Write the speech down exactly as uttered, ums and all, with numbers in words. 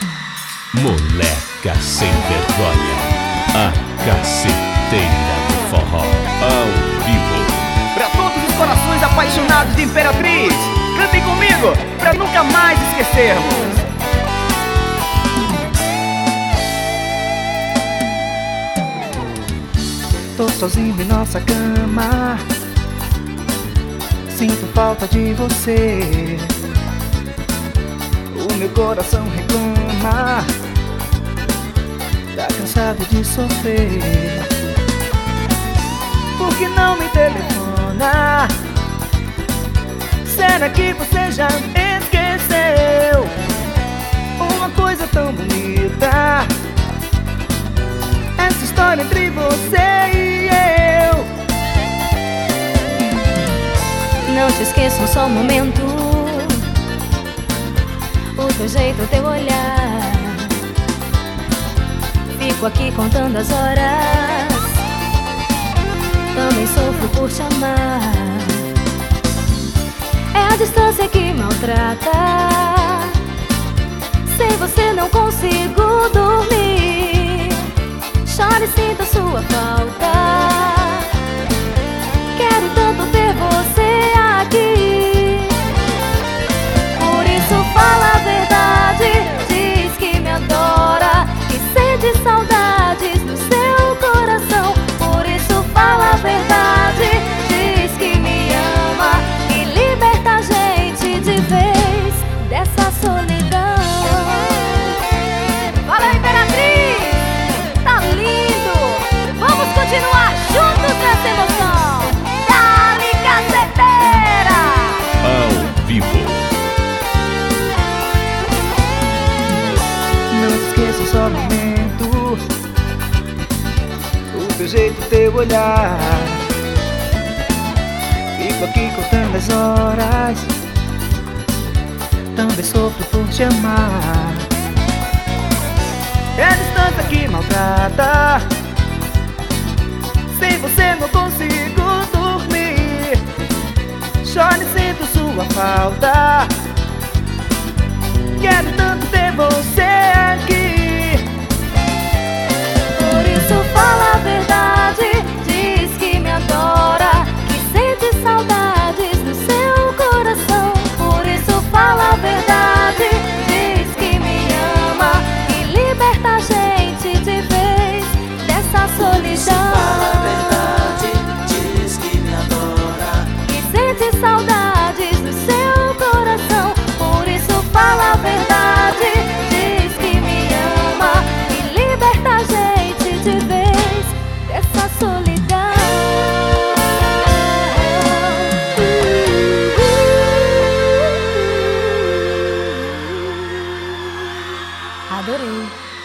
Moleca sem vergonha, a caceteira do forró ao vivo. Pra todos os corações apaixonados de Imperatriz, cantem comigo, pra nunca mais esquecermos. Tô sozinho em nossa cama, sinto falta de você. O meu coração reclama, tá cansado de sofrer. Por que não me telefona? Será que você já esqueceu uma coisa tão bonita? Essa história entre você e eu. Não te esqueça um só momento, o teu jeito, o teu olhar. Fico aqui contando as horas, também sofro por te amar. É a distância que maltrata, sem você não consigo dormir. Choro e sinto a sua falta, quero tanto ter você aqui. Por isso fala a verdade, diz que me adora, que sente saudades no seu coração. Por isso fala a verdade, diz que me ama, que liberta a gente de vez dessa solidão. Fala, Imperatriz! Tá lindo! Vamos continuar juntos nessa emoção! Dale, caceteira! Ao vivo. Não te esqueça só um momento, o teu jeito, o teu olhar. Fico aqui contando as horas, também sofro por te amar. É a distância que maltrata, sem você não consigo dormir. Choro e sinto sua falta, quero tanto ter você aqui. Por isso fala a verdade, diz que me adora, que sente saudades no seu coração. Por isso fala a verdade, diz que me ama, que liberta a gente de vez dessa solidão. Fala a verdade, diz que me adora, Que sente saudades no seu coração. Por isso fala a verdade, diz que me ama, que liberta a gente de vez dessa solidão. Adorei.